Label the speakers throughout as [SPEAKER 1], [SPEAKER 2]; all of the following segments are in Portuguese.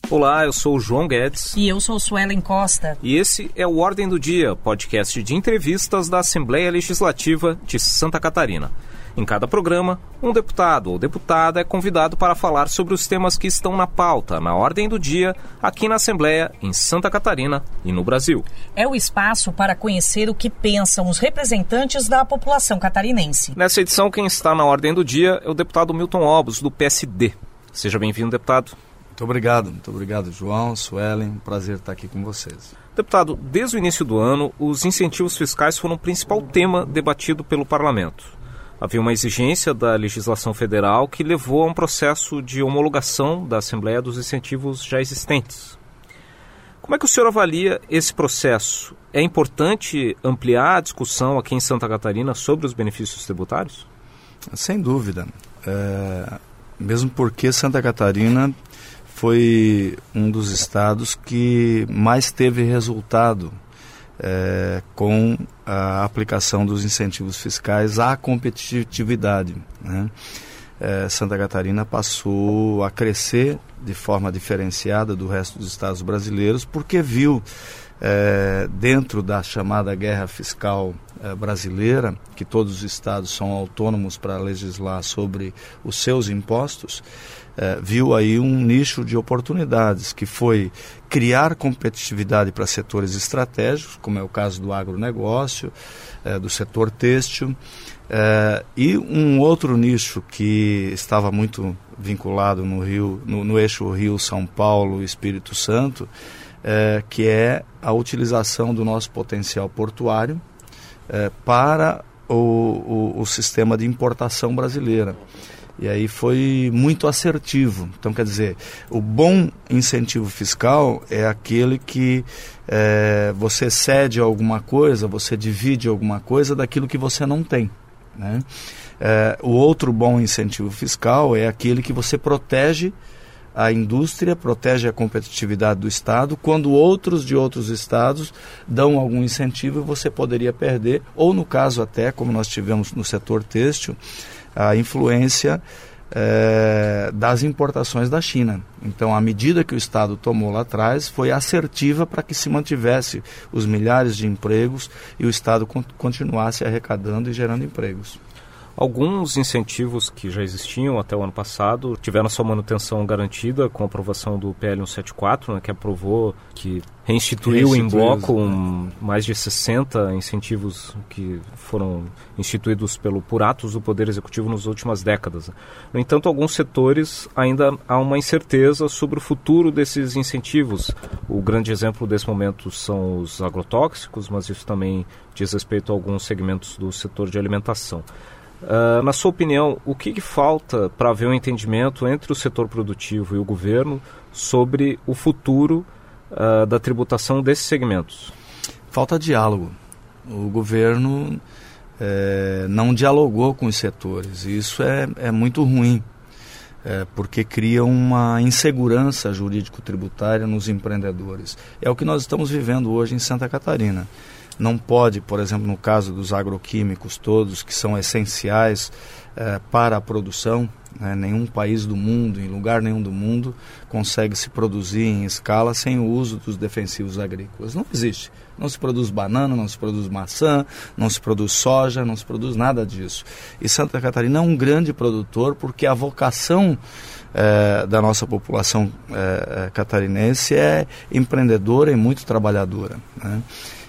[SPEAKER 1] Olá, eu sou o João Guedes.
[SPEAKER 2] E eu sou Suelen Costa.
[SPEAKER 1] E esse é o Ordem do Dia, podcast de entrevistas da Assembleia Legislativa de Santa Catarina. Em cada programa, um deputado ou deputada é convidado para falar sobre os temas que estão na pauta, na Ordem do Dia, aqui na Assembleia, em Santa Catarina e no Brasil.
[SPEAKER 2] É o espaço para conhecer o que pensam os representantes da população catarinense.
[SPEAKER 1] Nessa edição, quem está na Ordem do Dia é o deputado Milton Obos, do PSD. Seja bem-vindo, deputado.
[SPEAKER 3] Muito obrigado, João, Suelen, um prazer estar aqui com vocês.
[SPEAKER 1] Deputado, desde o início do ano, os incentivos fiscais foram o principal tema debatido pelo Parlamento. Havia uma exigência da legislação federal que levou a um processo de homologação da Assembleia dos incentivos já existentes. Como é que o senhor avalia esse processo? É importante ampliar a discussão aqui em Santa Catarina sobre os benefícios tributários?
[SPEAKER 3] Sem dúvida. Mesmo porque Santa Catarina foi um dos estados que mais teve resultado com a aplicação dos incentivos fiscais à competitividade, né? Santa Catarina passou a crescer de forma diferenciada do resto dos estados brasileiros porque viu, dentro da chamada guerra fiscal brasileira, que todos os estados são autônomos para legislar sobre os seus impostos, viu aí um nicho de oportunidades, que foi criar competitividade para setores estratégicos, como é o caso do agronegócio, do setor têxtil, e um outro nicho que estava muito vinculado no eixo Rio-São Paulo-Espírito Santo, que é a utilização do nosso potencial portuário para o sistema de importação brasileira. E aí foi muito assertivo. Então, quer dizer, o bom incentivo fiscal é aquele que você cede alguma coisa, você divide alguma coisa daquilo que você não tem, né? O outro bom incentivo fiscal é aquele que você protege a indústria, protege a competitividade do Estado, quando outros de outros estados dão algum incentivo, você poderia perder, ou no caso até, como nós tivemos no setor têxtil, a influência das importações da China. Então, a medida que o Estado tomou lá atrás foi assertiva para que se mantivesse os milhares de empregos e o Estado continuasse arrecadando e gerando empregos.
[SPEAKER 1] Alguns incentivos que já existiam até o ano passado tiveram sua manutenção garantida com a aprovação do PL 174, né, que reinstituiu em bloco mais de 60 incentivos que foram instituídos por atos do Poder Executivo nas últimas décadas. No entanto, alguns setores ainda há uma incerteza sobre o futuro desses incentivos. O grande exemplo desse momento são os agrotóxicos, mas isso também diz respeito a alguns segmentos do setor de alimentação. Na sua opinião, o que falta para haver um entendimento entre o setor produtivo e o governo sobre o futuro da tributação desses segmentos?
[SPEAKER 3] Falta diálogo. O governo não dialogou com os setores. Isso é muito ruim, porque cria uma insegurança jurídico-tributária nos empreendedores. É o que nós estamos vivendo hoje em Santa Catarina. Não pode, por exemplo, no caso dos agroquímicos todos, que são essenciais para a produção, né? Nenhum país do mundo, em lugar nenhum do mundo, consegue se produzir em escala sem o uso dos defensivos agrícolas. Não existe. Não se produz banana, não se produz maçã, não se produz soja, não se produz nada disso. E Santa Catarina é um grande produtor porque a vocação da nossa população catarinense é empreendedora e muito trabalhadora, né?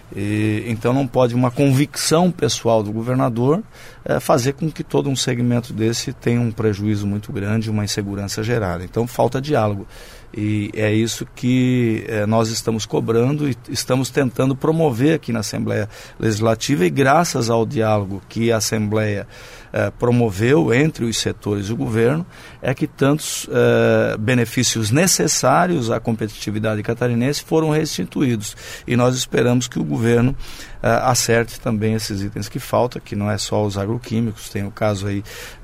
[SPEAKER 3] Então não pode uma convicção pessoal do governador fazer com que todo um segmento desse tenha um prejuízo muito grande, uma insegurança gerada. Então falta diálogo. E é isso que nós estamos cobrando e estamos tentando promover aqui na Assembleia Legislativa, e graças ao diálogo que a Assembleia promoveu entre os setores e o governo, é que tantos benefícios necessários à competitividade catarinense foram restituídos. E nós esperamos que o governo acerte também esses itens que faltam, que não é só os agroquímicos, tem o caso aí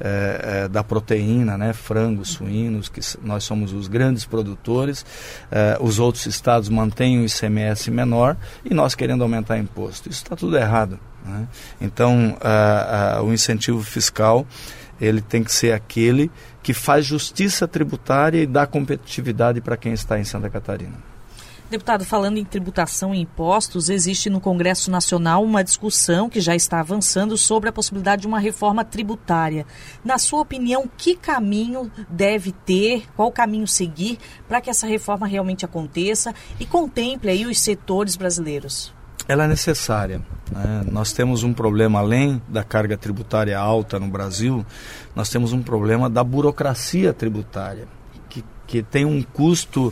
[SPEAKER 3] da proteína, né, frangos, suínos, que nós somos os grandes produtores, os outros estados mantêm o ICMS menor e nós querendo aumentar imposto. Isso está tudo errado, né? Então, o incentivo fiscal ele tem que ser aquele que faz justiça tributária e dá competitividade para quem está em Santa Catarina.
[SPEAKER 2] Deputado, falando em tributação e impostos, existe no Congresso Nacional uma discussão que já está avançando sobre a possibilidade de uma reforma tributária. Na sua opinião, que caminho deve ter, qual caminho seguir para que essa reforma realmente aconteça e contemple aí os setores brasileiros?
[SPEAKER 3] Ela é necessária, né? Nós temos um problema, além da carga tributária alta no Brasil, nós temos um problema da burocracia tributária, que tem um custo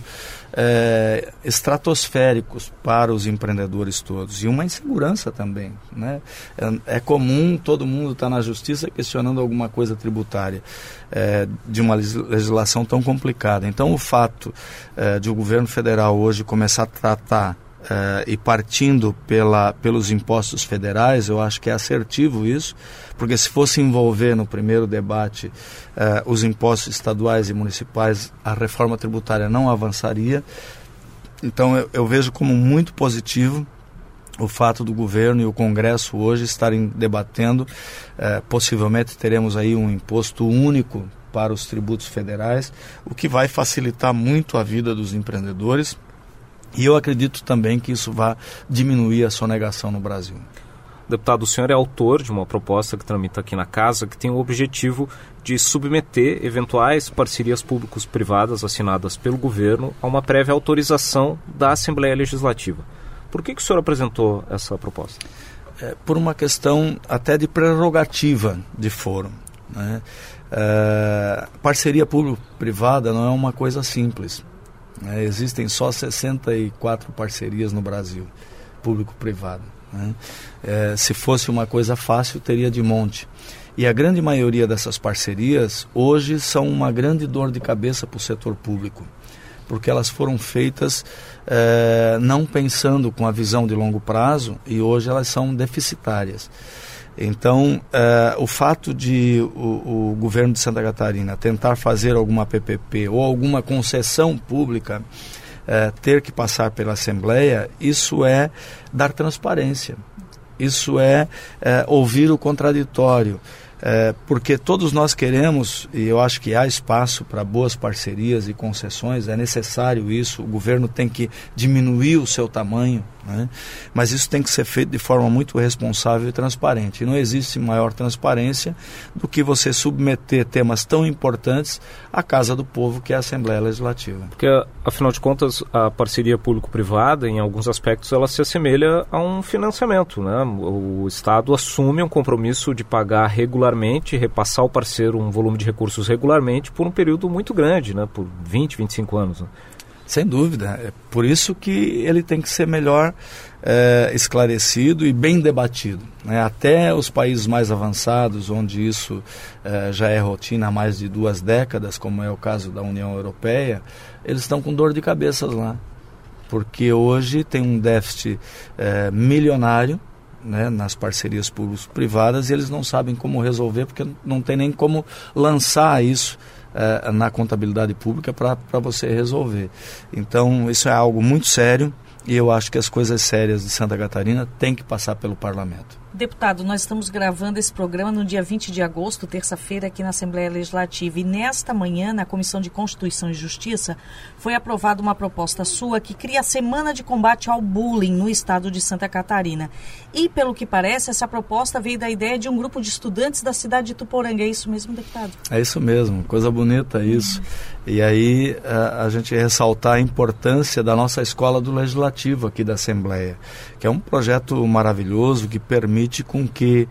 [SPEAKER 3] estratosférico para os empreendedores todos e uma insegurança também, né? É comum todo mundo estar na justiça questionando alguma coisa tributária de uma legislação tão complicada. Então o fato de o governo federal hoje começar a tratar e partindo pelos impostos federais, eu acho que é assertivo isso, porque se fosse envolver no primeiro debate os impostos estaduais e municipais, a reforma tributária não avançaria. Então eu vejo como muito positivo o fato do governo e o Congresso hoje estarem debatendo, possivelmente teremos aí um imposto único para os tributos federais, o que vai facilitar muito a vida dos empreendedores. E eu acredito também que isso vai diminuir a sonegação no Brasil.
[SPEAKER 1] Deputado, o senhor é autor de uma proposta que tramita aqui na Casa que tem o objetivo de submeter eventuais parcerias públicos-privadas assinadas pelo governo a uma prévia autorização da Assembleia Legislativa. Por que o senhor apresentou essa proposta?
[SPEAKER 3] Por uma questão até de prerrogativa de fórum, né? Parceria público-privada não é uma coisa simples. Existem só 64 parcerias no Brasil, público-privado, né? Se fosse uma coisa fácil, teria de monte. E a grande maioria dessas parcerias, hoje, são uma grande dor de cabeça para o setor público, porque elas foram feitas não pensando com a visão de longo prazo e hoje elas são deficitárias. Então, o fato de o governo de Santa Catarina tentar fazer alguma PPP ou alguma concessão pública ter que passar pela Assembleia, isso é dar transparência, isso é ouvir o contraditório, porque todos nós queremos, e eu acho que há espaço para boas parcerias e concessões, é necessário isso, o governo tem que diminuir o seu tamanho, né? Mas isso tem que ser feito de forma muito responsável e transparente. E não existe maior transparência do que você submeter temas tão importantes à Casa do Povo, que é a Assembleia Legislativa.
[SPEAKER 1] Porque, afinal de contas, a parceria público-privada, em alguns aspectos, ela se assemelha a um financiamento, né? O Estado assume um compromisso de pagar regularmente, repassar ao parceiro um volume de recursos regularmente por um período muito grande, né? Por 20, 25 anos. Né?
[SPEAKER 3] Sem dúvida, é por isso que ele tem que ser melhor esclarecido e bem debatido, né? Até os países mais avançados, onde isso já é rotina há mais de 2 décadas, como é o caso da União Europeia, eles estão com dor de cabeça lá, porque hoje tem um déficit milionário, né, nas parcerias público-privadas, e eles não sabem como resolver, porque não tem nem como lançar isso na contabilidade pública para você resolver. Então isso é algo muito sério e eu acho que as coisas sérias de Santa Catarina têm que passar pelo Parlamento.
[SPEAKER 2] Deputado, nós estamos gravando esse programa no dia 20 de agosto, terça-feira, aqui na Assembleia Legislativa. E nesta manhã, na Comissão de Constituição e Justiça, foi aprovada uma proposta sua que cria a Semana de Combate ao Bullying no estado de Santa Catarina. E, pelo que parece, essa proposta veio da ideia de um grupo de estudantes da cidade de Tuporanga. É isso mesmo, deputado?
[SPEAKER 3] É isso mesmo, coisa bonita isso. E aí a gente ressaltar a importância da nossa Escola do Legislativo aqui da Assembleia, que é um projeto maravilhoso que permite com que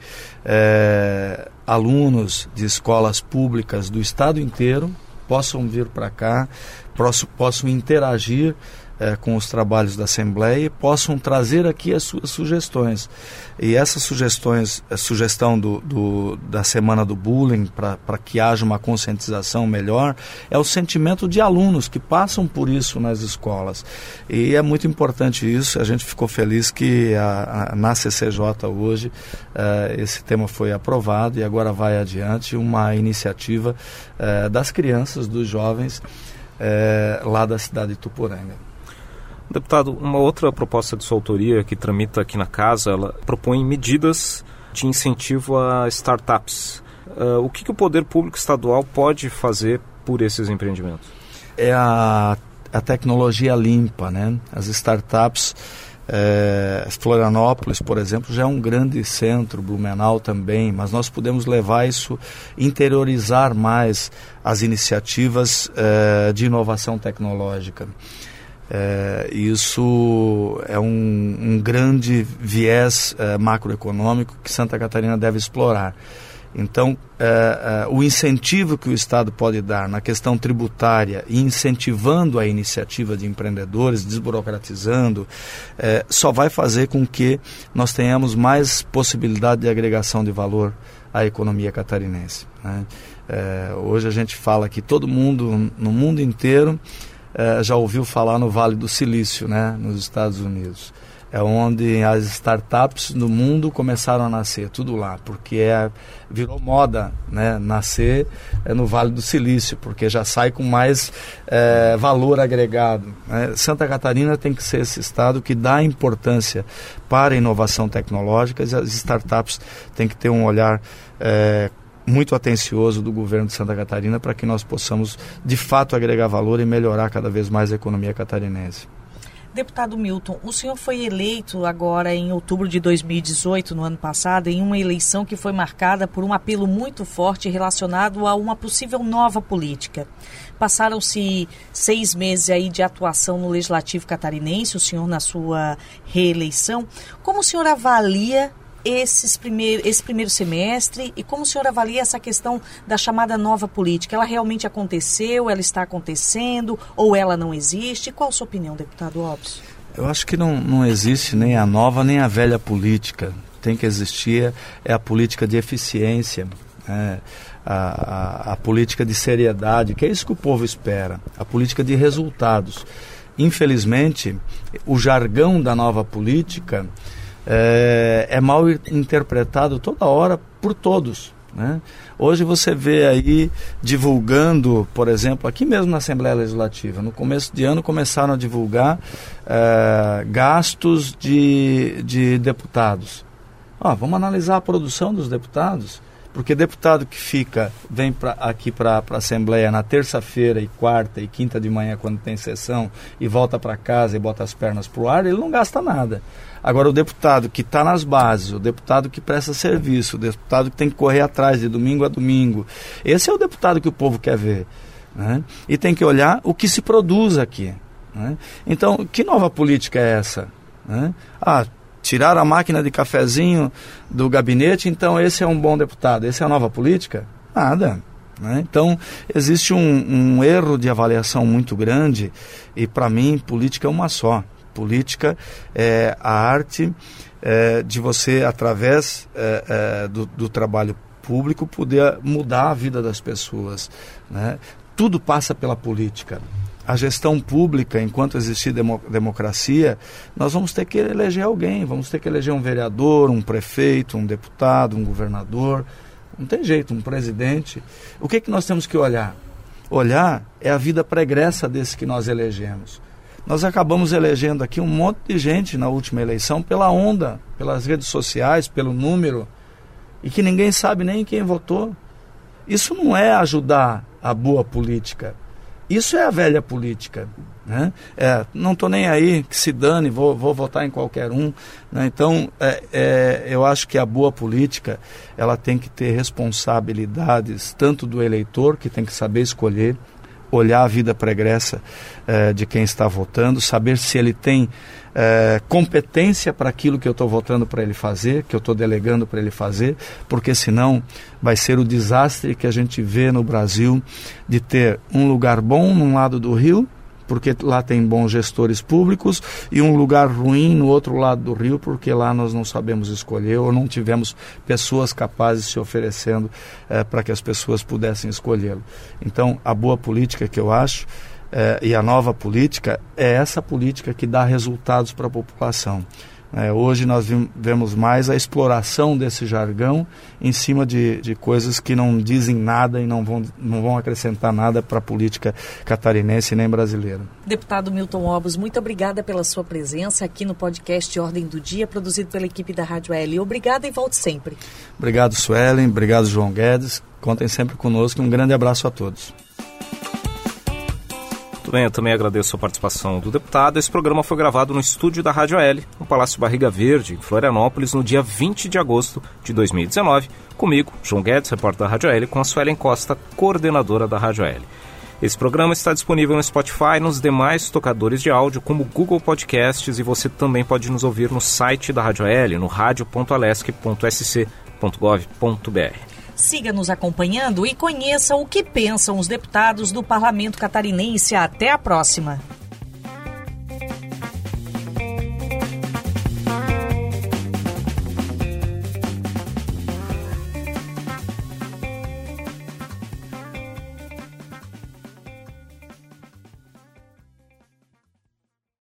[SPEAKER 3] alunos de escolas públicas do estado inteiro possam vir para cá, possam interagir com os trabalhos da Assembleia e possam trazer aqui as suas sugestões. E essas sugestões, a sugestão da Semana do Bullying, para que haja uma conscientização melhor, é o sentimento de alunos que passam por isso nas escolas. E é muito importante isso, a gente ficou feliz que na CCJ hoje esse tema foi aprovado e agora vai adiante uma iniciativa das crianças, dos jovens lá da cidade de Tuporanga.
[SPEAKER 1] Deputado, uma outra proposta de sua autoria que tramita aqui na Casa, ela propõe medidas de incentivo a startups. o que o poder público estadual pode fazer por esses empreendimentos?
[SPEAKER 3] É a tecnologia limpa, né? As startups, Florianópolis, por exemplo, já é um grande centro, Blumenau também, mas nós podemos levar isso, interiorizar mais as iniciativas de inovação tecnológica. Isso é um grande viés macroeconômico que Santa Catarina deve explorar. Então, o incentivo que o Estado pode dar na questão tributária e incentivando a iniciativa de empreendedores, desburocratizando, só vai fazer com que nós tenhamos mais possibilidade de agregação de valor à economia catarinense, né? Hoje a gente fala que todo mundo, no mundo inteiro, já ouviu falar no Vale do Silício, né, nos Estados Unidos. É onde as startups do mundo começaram a nascer, tudo lá, porque virou moda, né, nascer no Vale do Silício, porque já sai com mais valor agregado, né? Santa Catarina tem que ser esse estado que dá importância para a inovação tecnológica, e as startups têm que ter um olhar muito atencioso do governo de Santa Catarina para que nós possamos, de fato, agregar valor e melhorar cada vez mais a economia catarinense.
[SPEAKER 2] Deputado Milton, o senhor foi eleito agora em outubro de 2018, no ano passado, em uma eleição que foi marcada por um apelo muito forte relacionado a uma possível nova política. Passaram-se 6 meses aí de atuação no Legislativo catarinense, o senhor na sua reeleição. Como o senhor avalia esse primeiro semestre e como o senhor avalia essa questão da chamada nova política? Ela realmente aconteceu, ela está acontecendo ou ela não existe? Qual a sua opinião, deputado Opes?
[SPEAKER 3] Eu acho que não existe nem a nova nem a velha política. Tem que existir a política de eficiência, a política de seriedade, que é isso que o povo espera, a política de resultados. Infelizmente, o jargão da nova política é mal interpretado toda hora por todos, né? Hoje você vê aí divulgando, por exemplo, aqui mesmo na Assembleia Legislativa, no começo de ano começaram a divulgar gastos de deputados. Vamos analisar a produção dos deputados, porque deputado que vem aqui para a Assembleia na terça-feira e quarta e quinta de manhã quando tem sessão e volta para casa e bota as pernas para o ar, ele não gasta nada. Agora, o deputado que está nas bases, o deputado que presta serviço, o deputado que tem que correr atrás de domingo a domingo, esse é o deputado que o povo quer ver, né? E tem que olhar o que se produz aqui, né? Então, que nova política é essa, né? Tirar a máquina de cafezinho do gabinete, então esse é um bom deputado, essa é a nova política? Nada, né? Então, existe um erro de avaliação muito grande e, para mim, política é uma só. Política é a arte de você, através do trabalho público, poder mudar a vida das pessoas, né? Tudo passa pela política. A gestão pública, enquanto existir democracia, nós vamos ter que eleger alguém, vamos ter que eleger um vereador, um prefeito, um deputado, um governador, não tem jeito, um presidente. O que nós temos que olhar? Olhar é a vida pregressa desse que nós elegemos. Nós acabamos elegendo aqui um monte de gente na última eleição pela onda, pelas redes sociais, pelo número, e que ninguém sabe nem quem votou. Isso não é ajudar a boa política, isso é a velha política, né? Não estou nem aí, que se dane, vou votar em qualquer um, né? Então, eu acho que a boa política, ela tem que ter responsabilidades, tanto do eleitor, que tem que saber escolher, olhar a vida pregressa de quem está votando, saber se ele tem competência para aquilo que eu estou votando para ele fazer, que eu estou delegando para ele fazer, porque senão vai ser o desastre que a gente vê no Brasil de ter um lugar bom num lado do rio, porque lá tem bons gestores públicos, e um lugar ruim no outro lado do rio, porque lá nós não sabemos escolher ou não tivemos pessoas capazes se oferecendo para que as pessoas pudessem escolhê-lo. Então, a boa política que eu acho, e a nova política, é essa política que dá resultados para a população. Hoje nós vemos mais a exploração desse jargão em cima de coisas que não dizem nada e não vão acrescentar nada para a política catarinense nem brasileira.
[SPEAKER 2] Deputado Milton Obos, muito obrigada pela sua presença aqui no podcast Ordem do Dia, produzido pela equipe da Rádio L. Obrigada e volte sempre.
[SPEAKER 3] Obrigado, Suelen. Obrigado, João Guedes. Contem sempre conosco. Um grande abraço a todos.
[SPEAKER 1] Muito bem, eu também agradeço a participação do deputado. Esse programa foi gravado no estúdio da Rádio L, no Palácio Barriga Verde, em Florianópolis, no dia 20 de agosto de 2019. Comigo, João Guedes, repórter da Rádio L, com a Suelen Costa, coordenadora da Rádio L. Esse programa está disponível no Spotify e nos demais tocadores de áudio, como Google Podcasts, e você também pode nos ouvir no site da Rádio L, no radio.alesc.sc.gov.br.
[SPEAKER 2] Siga nos acompanhando e conheça o que pensam os deputados do Parlamento Catarinense. Até a próxima!